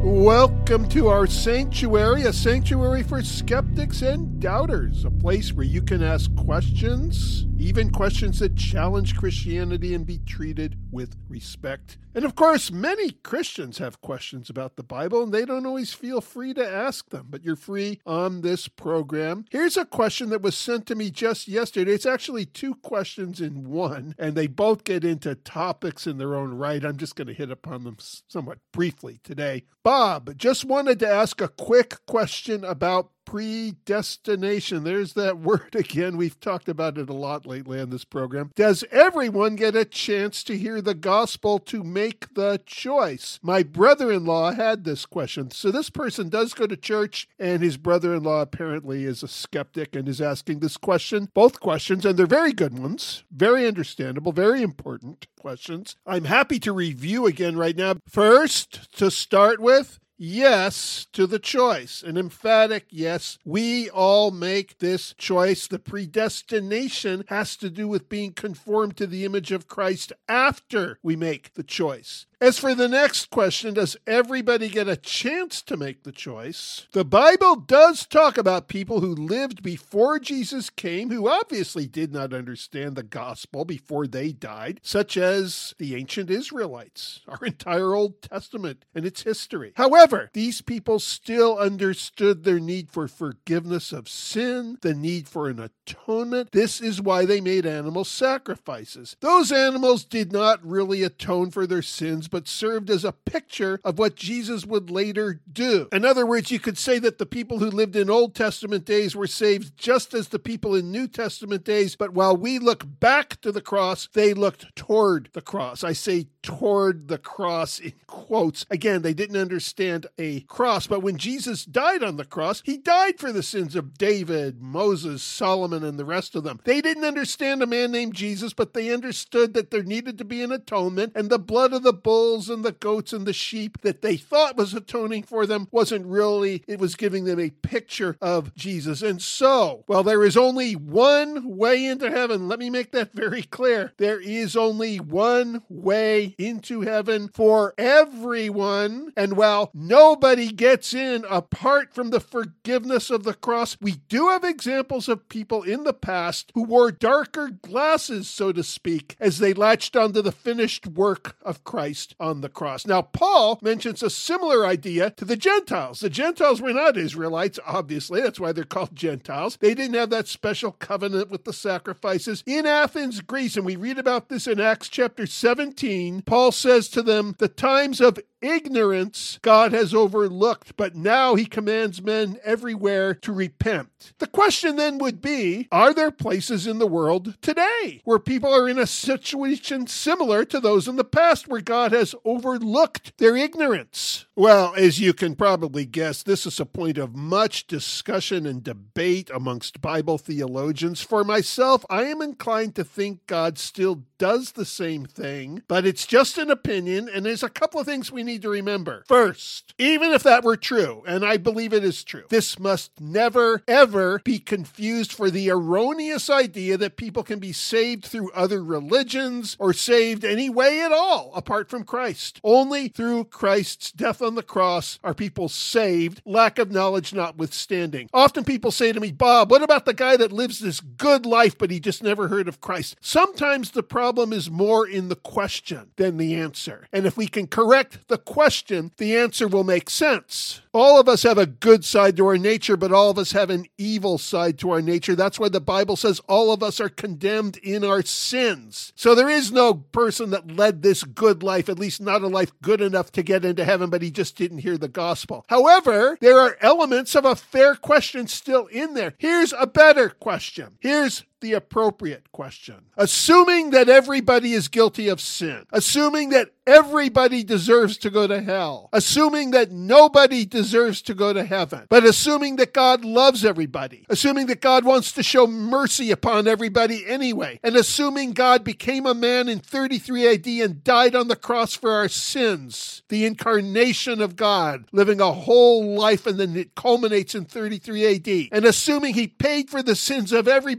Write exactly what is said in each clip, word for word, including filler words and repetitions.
Welcome to our sanctuary, a sanctuary for skeptics and doubters, a place where you can ask questions, even questions that challenge Christianity, and be treated with respect. And of course, many Christians have questions about the Bible, and they don't always feel free to ask them, but you're free on this program. Here's a question that was sent to me just yesterday. It's actually two questions in one, and they both get into topics in their own right. I'm just going to hit upon them somewhat briefly today. Bob just wanted to ask a quick question about predestination. There's that word again. We've talked about it a lot lately on this program. Does everyone get a chance to hear the gospel to make the choice? My brother-in-law had this question. So this person does go to church, and his brother-in-law apparently is a skeptic and is asking this question, both questions, and they're very good ones, very understandable, very important questions. I'm happy to review again right now. First, to start with, yes to the choice, an emphatic yes. We all make this choice. The predestination has to do with being conformed to the image of Christ after we make the choice. As for the next question, does everybody get a chance to make the choice? The Bible does talk about people who lived before Jesus came, who obviously did not understand the gospel before they died, such as the ancient Israelites, our entire Old Testament and its history. However, these people still understood their need for forgiveness of sin, the need for an atonement. This is why they made animal sacrifices. Those animals did not really atone for their sins, but served as a picture of what Jesus would later do. In other words, you could say that the people who lived in Old Testament days were saved just as the people in New Testament days, but while we look back to the cross, they looked toward the cross. I say toward the cross in quotes. Again, they didn't understand a cross, but when Jesus died on the cross, he died for the sins of David, Moses, Solomon, and the rest of them. They didn't understand a man named Jesus, but they understood that there needed to be an atonement, and the blood of the bull and the goats and the sheep that they thought was atoning for them wasn't really, it was giving them a picture of Jesus. And so, well, there is only one way into heaven. Let me make that very clear. There is only one way into heaven for everyone. And while nobody gets in apart from the forgiveness of the cross, we do have examples of people in the past who wore darker glasses, so to speak, as they latched onto the finished work of Christ on the cross. Now, Paul mentions a similar idea to the Gentiles. The Gentiles were not Israelites, obviously. That's why they're called Gentiles. They didn't have that special covenant with the sacrifices. In Athens, Greece, and we read about this in Acts chapter seventeen, Paul says to them, the times of ignorance God has overlooked, but now he commands men everywhere to repent. The question then would be, are there places in the world today where people are in a situation similar to those in the past where God has overlooked their ignorance? Well, as you can probably guess, this is a point of much discussion and debate amongst Bible theologians. For myself, I am inclined to think God still does the same thing, but it's just an opinion, and there's a couple of things we need to remember. First, even if that were true, and I believe it is true, this must never, ever be confused for the erroneous idea that people can be saved through other religions or saved any way at all apart from Christ. Only through Christ's death on the cross are people saved, lack of knowledge notwithstanding. Often people say to me, Bob, what about the guy that lives this good life, but he just never heard of Christ? Sometimes the problem is more in the question than the answer. And if we can correct the question, the answer will make sense. All of us have a good side to our nature, but all of us have an evil side to our nature. That's why the Bible says all of us are condemned in our sins. So there is no person that led this good life, at least not a life good enough to get into heaven, but he just didn't hear the gospel. However, there are elements of a fair question still in there. Here's a better question. Here's the appropriate question. Assuming that everybody is guilty of sin, assuming that everybody deserves to go to hell, assuming that nobody deserves to go to heaven, but assuming that God loves everybody, assuming that God wants to show mercy upon everybody anyway, and assuming God became a man in thirty-three A D and died on the cross for our sins, the incarnation of God, living a whole life, and then it culminates in thirty-three A D, and assuming he paid for the sins of everybody, even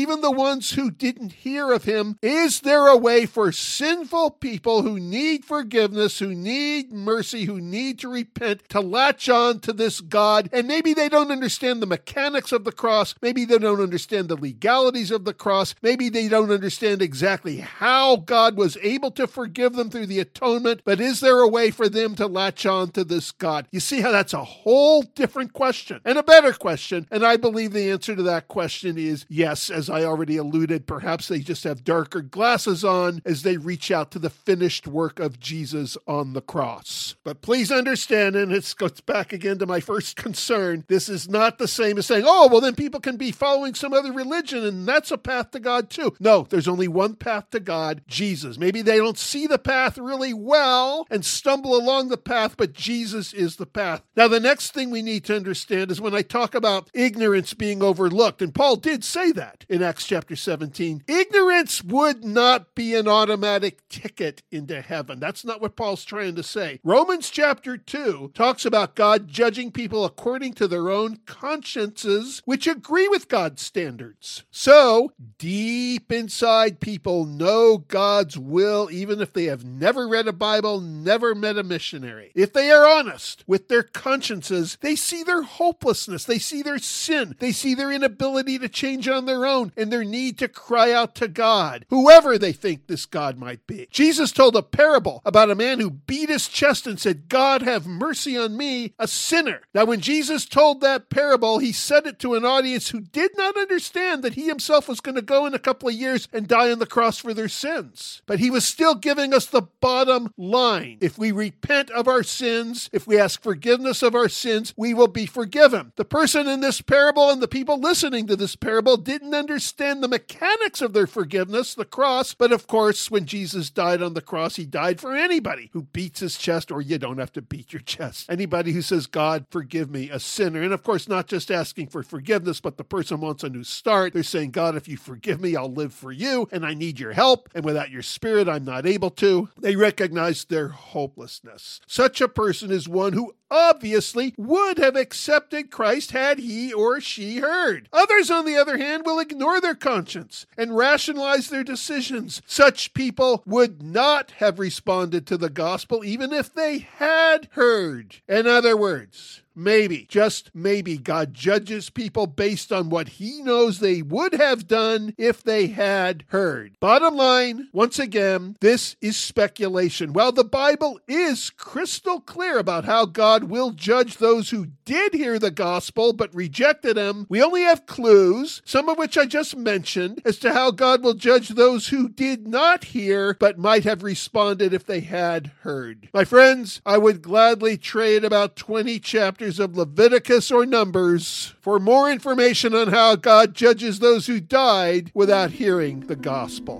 even the ones who didn't hear of him? Is there a way for sinful people who need forgiveness, who need mercy, who need to repent, to latch on to this God? And maybe they don't understand the mechanics of the cross. Maybe they don't understand the legalities of the cross. Maybe they don't understand exactly how God was able to forgive them through the atonement. But is there a way for them to latch on to this God? You see how that's a whole different question and a better question. And I believe the answer to that question is yes, as I already alluded. Perhaps they just have darker glasses on as they reach out to the finished work of Jesus on the cross. But please understand, and it goes back again to my first concern, this is not the same as saying, oh, well, then people can be following some other religion and that's a path to God too. No, there's only one path to God, Jesus. Maybe they don't see the path really well and stumble along the path, but Jesus is the path. Now, the next thing we need to understand is when I talk about ignorance being overlooked, and Paul did say that in Acts chapter seventeen, ignorance would not be an automatic ticket into heaven. That's not what Paul's trying to say. Romans chapter two talks about God judging people according to their own consciences, which agree with God's standards. So, deep inside, people know God's will, even if they have never read a Bible, never met a missionary. If they are honest with their consciences, they see their hopelessness, they see their sin, they see their inability to change on their own, and their need to cry out to God, whoever they think this God might be. Jesus told a parable about a man who beat his chest and said, God, have mercy on me, a sinner. Now, when Jesus told that parable, he said it to an audience who did not understand that he himself was going to go in a couple of years and die on the cross for their sins. But he was still giving us the bottom line. If we repent of our sins, if we ask forgiveness of our sins, we will be forgiven. The person in this parable and the people listening to this parable didn't understand the mechanics of their forgiveness, the cross. But of course, when Jesus died on the cross, he died for anybody who beats his chest, or you don't have to beat your chest. Anybody who says, God, forgive me, a sinner. And of course, not just asking for forgiveness, but the person wants a new start. They're saying, God, if you forgive me, I'll live for you, and I need your help. And without your spirit, I'm not able to. They recognize their hopelessness. Such a person is one who obviously would have accepted Christ had he or she heard. Others, on the other hand, will ignore their conscience and rationalize their decisions. Such people would not have responded to the gospel even if they had heard. In other words, maybe, just maybe, God judges people based on what he knows they would have done if they had heard. Bottom line, once again, this is speculation. While the Bible is crystal clear about how God will judge those who did hear the gospel but rejected him, we only have clues, some of which I just mentioned, as to how God will judge those who did not hear but might have responded if they had heard. My friends, I would gladly trade about twenty chapters of Leviticus or Numbers for more information on how God judges those who died without hearing the gospel.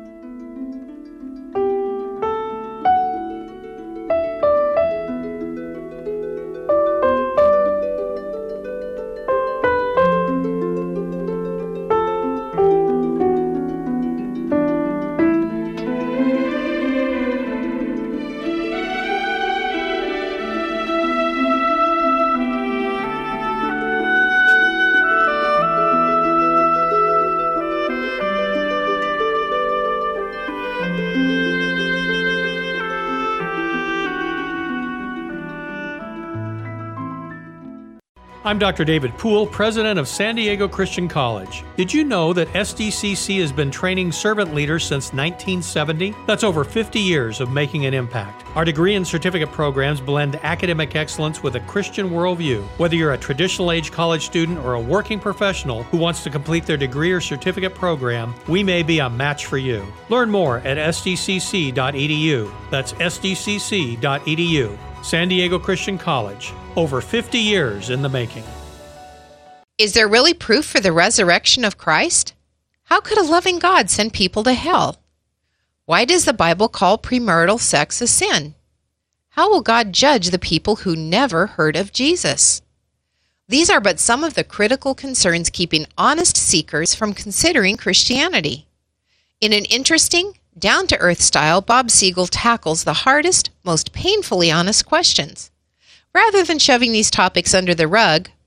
I'm Doctor David Poole, president of San Diego Christian College. Did you know that S D C C has been training servant leaders since nineteen seventy? That's over fifty years of making an impact. Our degree and certificate programs blend academic excellence with a Christian worldview. Whether you're a traditional-age college student or a working professional who wants to complete their degree or certificate program, we may be a match for you. Learn more at S D C C dot E D U. That's S D C C dot E D U. San Diego Christian College, over fifty years in the making. Is there really proof for the resurrection of Christ? How could a loving God send people to hell? Why does the Bible call premarital sex a sin? How will God judge the people who never heard of Jesus? These are but some of the critical concerns keeping honest seekers from considering Christianity. In an interesting, down-to-earth style, Bob Siegel tackles the hardest, most painfully honest questions. Rather than shoving these topics under the rug,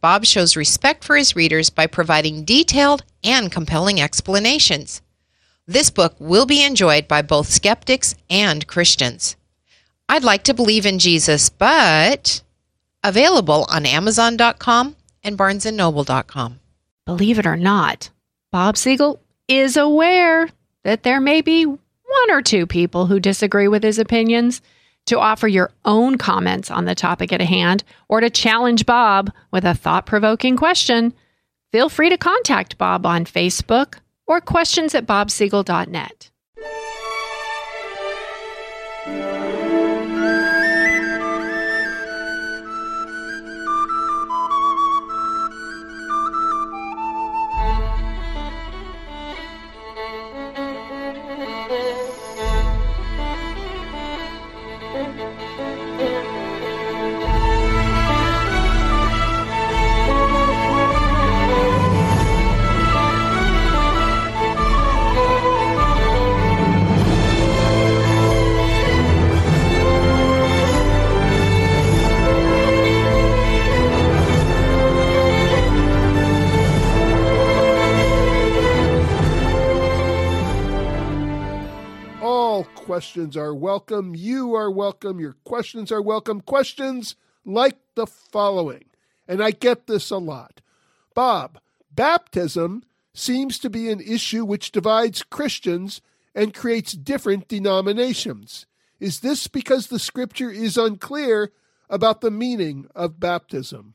Bob shows respect for his readers by providing detailed and compelling explanations. This book will be enjoyed by both skeptics and Christians. I'd like to believe in Jesus, but available on Amazon dot com and Barnes and Noble dot com. Believe it or not, Bob Siegel is aware that there may be one or two people who disagree with his opinions. To offer your own comments on the topic at hand or to challenge Bob with a thought-provoking question, feel free to contact Bob on Facebook or questions at bob siegel dot net. Questions are welcome. You are welcome. Your questions are welcome. Questions like the following, and I get this a lot. Bob, baptism seems to be an issue which divides Christians and creates different denominations. Is this because the scripture is unclear about the meaning of baptism?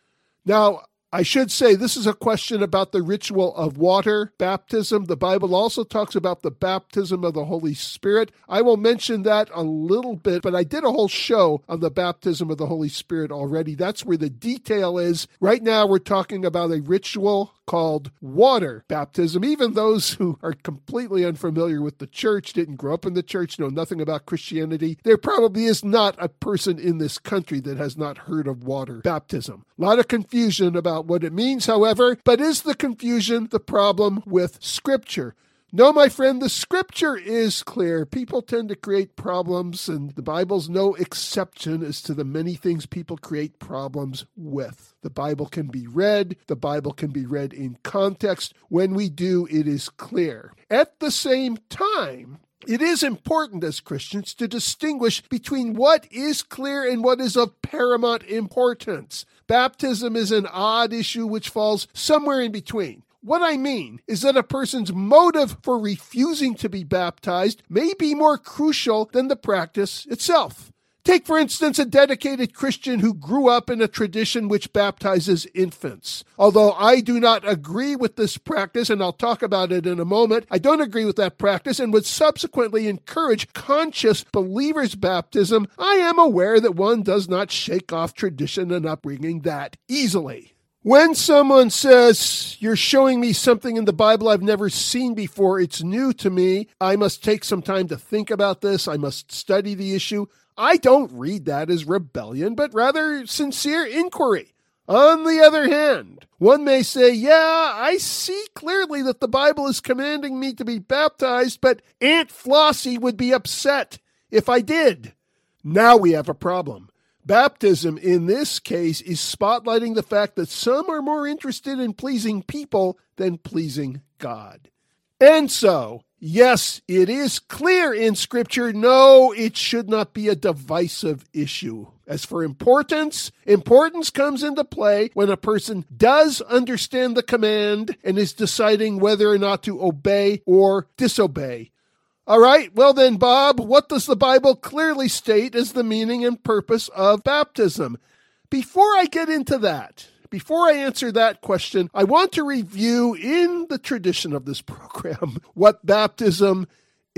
Now, I should say this is a question about the ritual of water baptism. The Bible also talks about the baptism of the Holy Spirit. I will mention that a little bit, but I did a whole show on the baptism of the Holy Spirit already. That's where the detail is. Right now we're talking about a ritual called water baptism. Even those who are completely unfamiliar with the church, didn't grow up in the church, know nothing about Christianity, there probably is not a person in this country that has not heard of water baptism. A lot of confusion about what it means, however, but is the confusion the problem with Scripture? No, my friend, the Scripture is clear. People tend to create problems, and the Bible's no exception as to the many things people create problems with. The Bible can be read. The Bible can be read in context. When we do, it is clear. At the same time, it is important as Christians to distinguish between what is clear and what is of paramount importance. Baptism is an odd issue which falls somewhere in between. What I mean is that a person's motive for refusing to be baptized may be more crucial than the practice itself. Take, for instance, a dedicated Christian who grew up in a tradition which baptizes infants. Although I do not agree with this practice, and I'll talk about it in a moment, I don't agree with that practice and would subsequently encourage conscious believers' baptism. I am aware that one does not shake off tradition and upbringing that easily. When someone says, you're showing me something in the Bible I've never seen before, it's new to me, I must take some time to think about this, I must study the issue, I don't read that as rebellion, but rather sincere inquiry. On the other hand, one may say, yeah, I see clearly that the Bible is commanding me to be baptized, but Aunt Flossie would be upset if I did. Now we have a problem. Baptism, in this case, is spotlighting the fact that some are more interested in pleasing people than pleasing God. And so, yes, it is clear in Scripture, no, it should not be a divisive issue. As for importance, importance comes into play when a person does understand the command and is deciding whether or not to obey or disobey. All right, well then, Bob, what does the Bible clearly state as the meaning and purpose of baptism? Before I get into that, before I answer that question, I want to review in the tradition of this program what baptism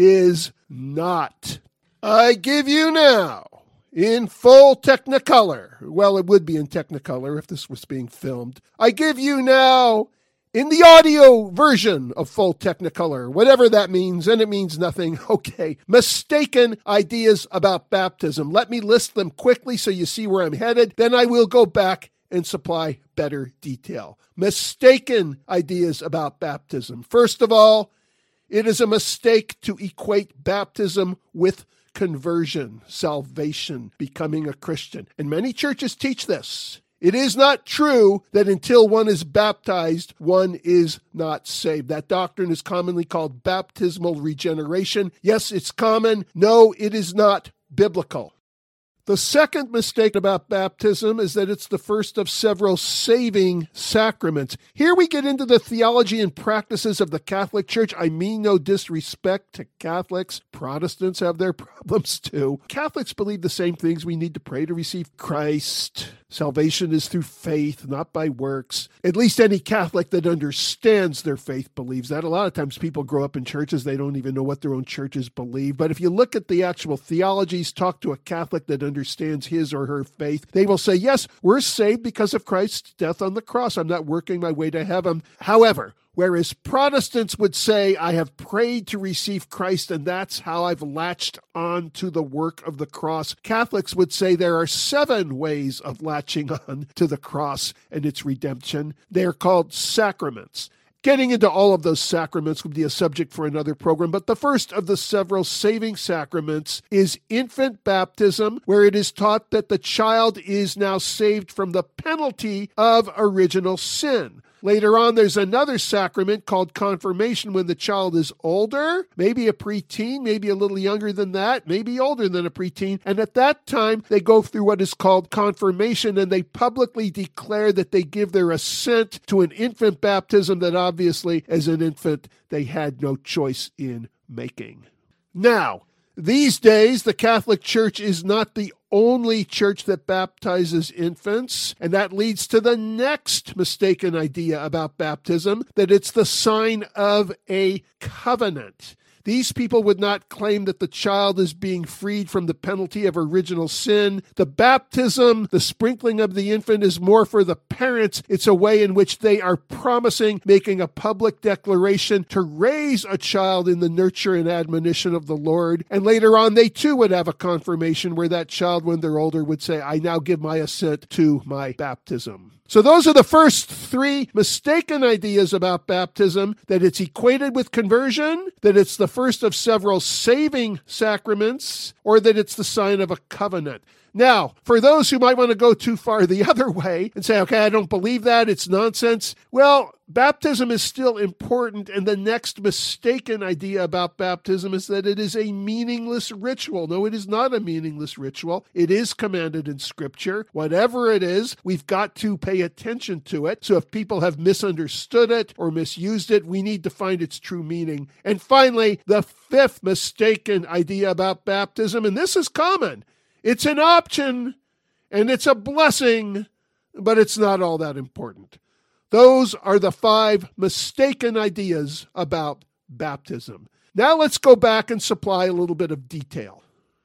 is not. I give you now, in full Technicolor, well, it would be in Technicolor if this was being filmed, I give you now in the audio version of full Technicolor, whatever that means, and it means nothing, okay, mistaken ideas about baptism. Let me list them quickly so you see where I'm headed, then I will go back and supply better detail. Mistaken ideas about baptism. First of all, it is a mistake to equate baptism with conversion, salvation, becoming a Christian. And many churches teach this. It is not true that until one is baptized, one is not saved. That doctrine is commonly called baptismal regeneration. Yes, it's common. No, it is not biblical. The second mistake about baptism is that it's the first of several saving sacraments. Here we get into the theology and practices of the Catholic Church. I mean no disrespect to Catholics. Protestants have their problems too. Catholics believe the same things. We need to pray to receive Christ. Salvation is through faith, not by works. At least any Catholic that understands their faith believes that. A lot of times people grow up in churches, they don't even know what their own churches believe. But if you look at the actual theologies, talk to a Catholic that understands his or her faith, they will say, yes, we're saved because of Christ's death on the cross. I'm not working my way to heaven. However, whereas Protestants would say, I have prayed to receive Christ, and that's how I've latched on to the work of the cross, Catholics would say there are seven ways of latching on to the cross and its redemption. They are called sacraments. Getting into all of those sacraments would be a subject for another program, but the first of the several saving sacraments is infant baptism, where it is taught that the child is now saved from the penalty of original sin. Later on, there's another sacrament called confirmation when the child is older, maybe a preteen, maybe a little younger than that, maybe older than a preteen. And at that time, they go through what is called confirmation, and they publicly declare that they give their assent to an infant baptism that obviously, as an infant, they had no choice in making. Now, these days, the Catholic Church is not the only church that baptizes infants, and that leads to the next mistaken idea about baptism, that it's the sign of a covenant. These people would not claim that the child is being freed from the penalty of original sin. The baptism, the sprinkling of the infant, is more for the parents. It's a way in which they are promising, making a public declaration to raise a child in the nurture and admonition of the Lord. And later on, they too would have a confirmation where that child, when they're older, would say, I now give my assent to my baptism. So those are the first three mistaken ideas about baptism, that it's equated with conversion, that it's the first of several saving sacraments, or that it's the sign of a covenant. Now, for those who might want to go too far the other way and say, okay, I don't believe that, it's nonsense. Well, baptism is still important, and the next mistaken idea about baptism is that it is a meaningless ritual. No, it is not a meaningless ritual. It is commanded in Scripture. Whatever it is, we've got to pay attention to it. So if people have misunderstood it or misused it, we need to find its true meaning. And finally, the fifth mistaken idea about baptism, and this is common. It's an option, and it's a blessing, but it's not all that important. Those are the five mistaken ideas about baptism. Now let's go back and supply a little bit of detail.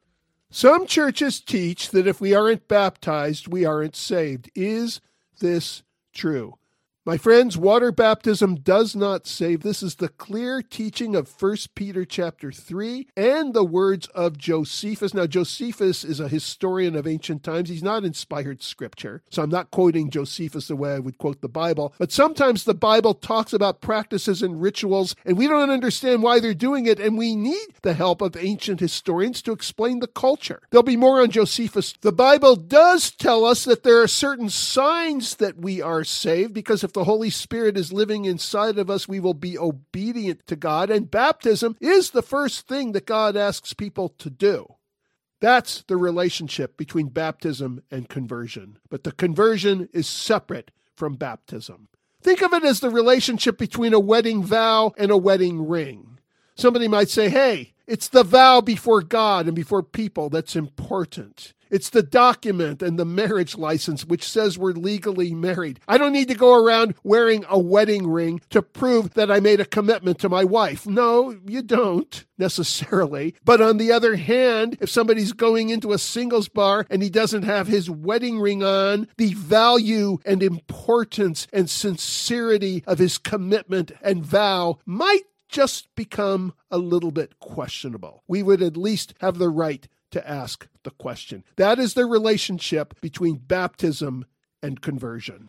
Some churches teach that if we aren't baptized, we aren't saved. Is this true? My friends, water baptism does not save. This is the clear teaching of First Peter chapter three and the words of Josephus. Now, Josephus is a historian of ancient times. He's not inspired Scripture, so I'm not quoting Josephus the way I would quote the Bible. But sometimes the Bible talks about practices and rituals, and we don't understand why they're doing it, and we need the help of ancient historians to explain the culture. There'll be more on Josephus. The Bible does tell us that there are certain signs that we are saved, because if the Holy Spirit is living inside of us, we will be obedient to God, and baptism is the first thing that God asks people to do. That's the relationship between baptism and conversion. But the conversion is separate from baptism. Think of it as the relationship between a wedding vow and a wedding ring. Somebody might say, hey, it's the vow before God and before people that's important. It's the document and the marriage license which says we're legally married. I don't need to go around wearing a wedding ring to prove that I made a commitment to my wife. No, you don't necessarily. But on the other hand, if somebody's going into a singles bar and he doesn't have his wedding ring on, the value and importance and sincerity of his commitment and vow might just become a little bit questionable. We would at least have the right to ask the question. That is the relationship between baptism and conversion.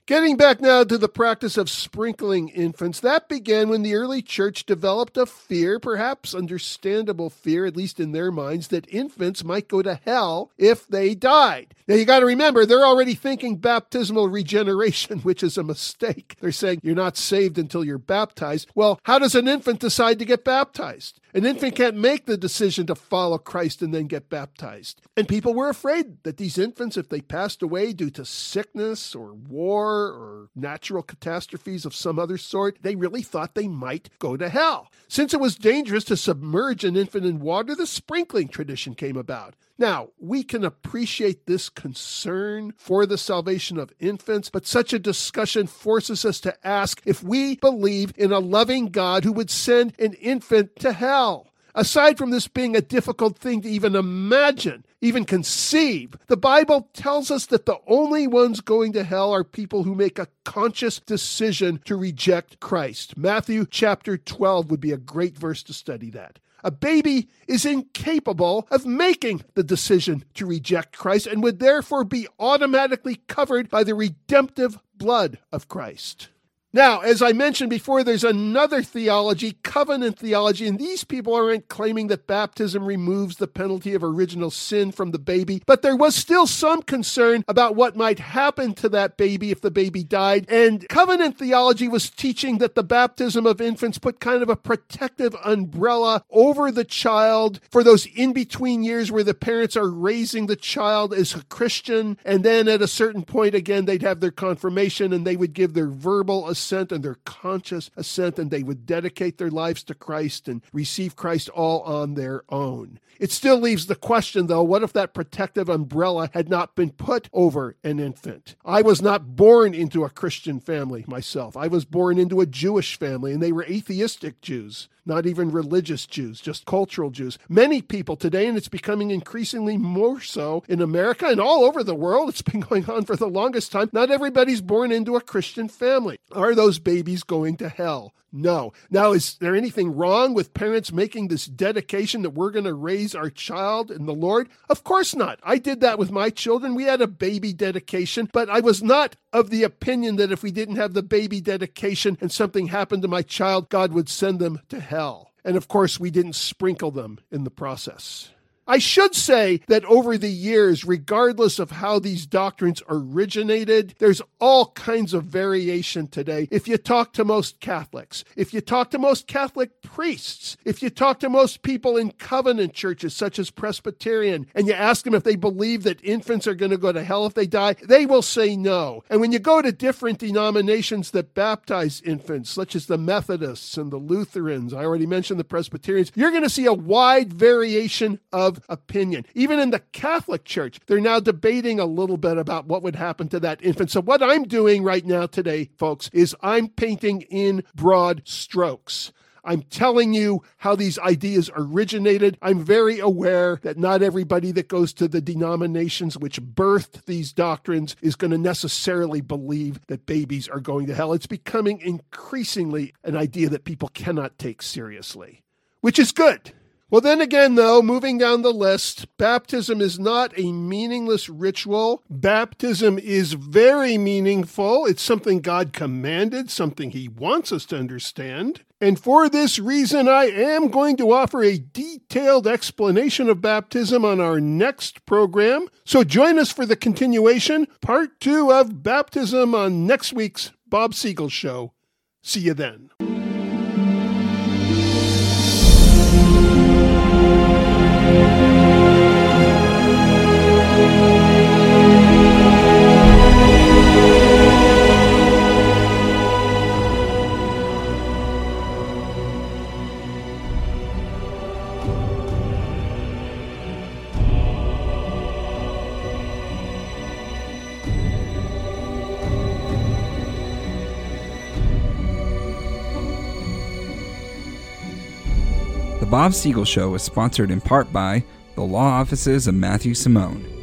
Getting back now to the practice of sprinkling infants, that began when the early church developed a fear, perhaps understandable fear, at least in their minds, that infants might go to hell if they died. Now, you got to remember, they're already thinking baptismal regeneration, which is a mistake. They're saying you're not saved until you're baptized. Well, how does an infant decide to get baptized? An infant can't make the decision to follow Christ and then get baptized. And people were afraid that these infants, if they passed away due to sickness or war or natural catastrophes of some other sort, they really thought they might go to hell. Since it was dangerous to submerge an infant in water, the sprinkling tradition came about. Now, we can appreciate this concern for the salvation of infants, but such a discussion forces us to ask if we believe in a loving God who would send an infant to hell. Aside from this being a difficult thing to even imagine, even conceive, the Bible tells us that the only ones going to hell are people who make a conscious decision to reject Christ. Matthew chapter twelve would be a great verse to study that. A baby is incapable of making the decision to reject Christ and would therefore be automatically covered by the redemptive blood of Christ. Now, as I mentioned before, there's another theology, covenant theology, and these people aren't claiming that baptism removes the penalty of original sin from the baby, but there was still some concern about what might happen to that baby if the baby died, and covenant theology was teaching that the baptism of infants put kind of a protective umbrella over the child for those in-between years where the parents are raising the child as a Christian, and then at a certain point, again, they'd have their confirmation and they would give their verbal assent and their conscious assent, and they would dedicate their lives to Christ and receive Christ all on their own. It still leaves the question, though, what if that protective umbrella had not been put over an infant? I was not born into a Christian family myself. I was born into a Jewish family, and they were atheistic Jews. Not even religious Jews, just cultural Jews. Many people today, and it's becoming increasingly more so in America and all over the world, it's been going on for the longest time, not everybody's born into a Christian family. Are those babies going to hell? No. Now, is there anything wrong with parents making this dedication that we're going to raise our child in the Lord? Of course not. I did that with my children. We had a baby dedication, but I was not of the opinion that if we didn't have the baby dedication and something happened to my child, God would send them to hell. And of course, we didn't sprinkle them in the process. I should say that over the years, regardless of how these doctrines originated, there's all kinds of variation today. If you talk to most Catholics, if you talk to most Catholic priests, if you talk to most people in covenant churches such as Presbyterian, and you ask them if they believe that infants are going to go to hell if they die, they will say no. And when you go to different denominations that baptize infants, such as the Methodists and the Lutherans, I already mentioned the Presbyterians, you're going to see a wide variation of opinion. Even in the Catholic Church, they're now debating a little bit about what would happen to that infant. So what I'm doing right now today, folks, is I'm painting in broad strokes. I'm telling you how these ideas originated. I'm very aware that not everybody that goes to the denominations which birthed these doctrines is going to necessarily believe that babies are going to hell. It's becoming increasingly an idea that people cannot take seriously, which is good. Well, then again, though, moving down the list, baptism is not a meaningless ritual. Baptism is very meaningful. It's something God commanded, something He wants us to understand. And for this reason, I am going to offer a detailed explanation of baptism on our next program. So join us for the continuation, part two of baptism on next week's Bob Siegel Show. See you then. The Bob Siegel Show is sponsored in part by the law offices of Matthew Simone,